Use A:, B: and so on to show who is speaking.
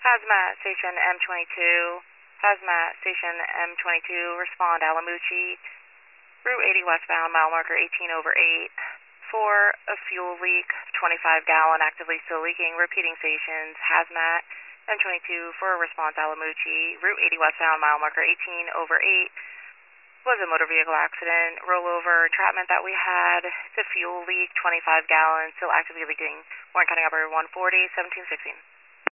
A: Hazmat Station M22. Hazmat Station M22, respond Alamucci. Route 80 westbound, mile marker 18 over 8. For a fuel leak, 25 gallon, actively still leaking. Repeating stations, Hazmat M22 for a response Alamucci. Route 80 westbound, mile marker 18 over 8. Was a motor vehicle accident, rollover, entrapment that we had. The fuel leak, 25 gallons, still actively leaking. Warren County Operator 140, 1716.